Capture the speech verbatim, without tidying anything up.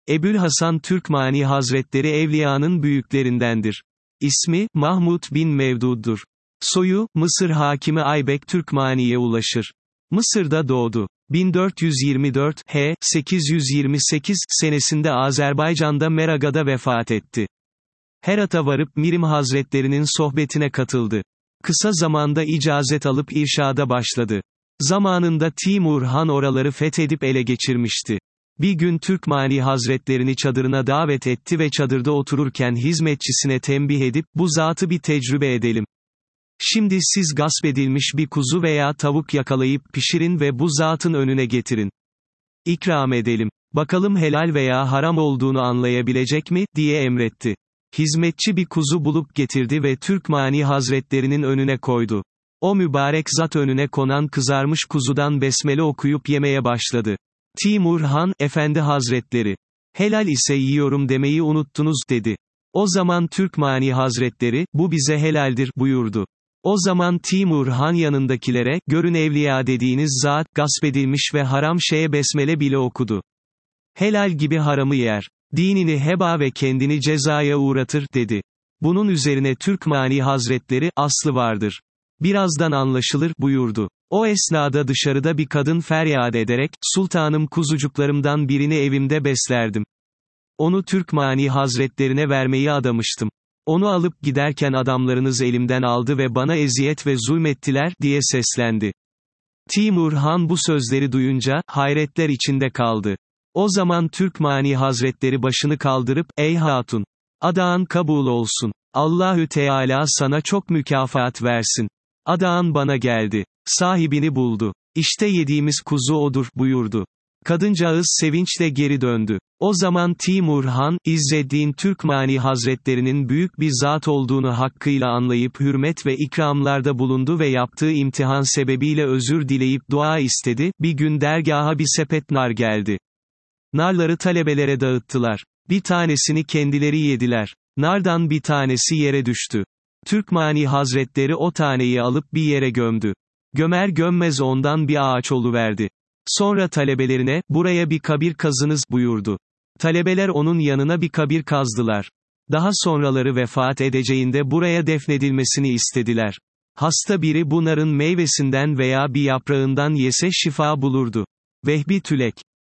Ebu'l-Hasan Türkmani Hazretleri evliyanın büyüklerindendir. İsmi, Mahmud bin Mevdud'dur. Soyu, Mısır hakimi Aybek Türkmani'ye ulaşır. Mısır'da doğdu. bin dört yüz yirmi dört H sekiz yüz yirmi sekiz senesinde Azerbaycan'da Meraga'da vefat etti. Herat'a varıp Mirim Hazretlerinin sohbetine katıldı. Kısa zamanda icazet alıp irşada başladı. Zamanında Timur Han oraları fethedip ele geçirmişti. Bir gün Türkmani Hazretlerini çadırına davet etti ve çadırda otururken hizmetçisine tembih edip, bu zatı bir tecrübe edelim. Şimdi siz gasp edilmiş bir kuzu veya tavuk yakalayıp pişirin ve bu zatın önüne getirin. İkram edelim. Bakalım helal veya haram olduğunu anlayabilecek mi, diye emretti. Hizmetçi bir kuzu bulup getirdi ve Türkmani Hazretlerinin önüne koydu. O mübarek zat önüne konan kızarmış kuzudan besmele okuyup yemeye başladı. Timur Han, Efendi Hazretleri, helal ise yiyorum demeyi unuttunuz, dedi. O zaman Türkmani Hazretleri, bu bize helaldir, buyurdu. O zaman Timur Han yanındakilere, görün evliya dediğiniz zat, gasp edilmiş ve haram şeye besmele bile okudu. Helal gibi haramı yer. Dinini heba ve kendini cezaya uğratır, dedi. Bunun üzerine Türkmani Hazretleri, aslı vardır. Birazdan anlaşılır, buyurdu. O esnada dışarıda bir kadın feryat ederek, sultanım kuzucuklarımdan birini evimde beslerdim. Onu Türkmani Hazretlerine vermeyi adamıştım. Onu alıp giderken adamlarınız elimden aldı ve bana eziyet ve zulmettiler, diye seslendi. Timur Han bu sözleri duyunca, hayretler içinde kaldı. O zaman Türkmani Hazretleri başını kaldırıp, ey hatun! Adağın kabul olsun. Allahü Teala sana çok mükafat versin. Adağın bana geldi. Sahibini buldu. İşte yediğimiz kuzu odur, buyurdu. Kadıncağız sevinçle geri döndü. O zaman Timur Han, İzzeddin Türkmani Hazretlerinin büyük bir zat olduğunu hakkıyla anlayıp hürmet ve ikramlarda bulundu ve yaptığı imtihan sebebiyle özür dileyip dua istedi. Bir gün dergaha bir sepet nar geldi. Narları talebelere dağıttılar. Bir tanesini kendileri yediler. Nardan bir tanesi yere düştü. Türkmani Hazretleri o taneyi alıp bir yere gömdü. Gömer gömmez ondan bir ağaç oluverdi. Sonra talebelerine, buraya bir kabir kazınız, buyurdu. Talebeler onun yanına bir kabir kazdılar. Daha sonraları vefat edeceğinde buraya defnedilmesini istediler. Hasta biri bu narın meyvesinden veya bir yaprağından yese şifa bulurdu. Vehbi Tülek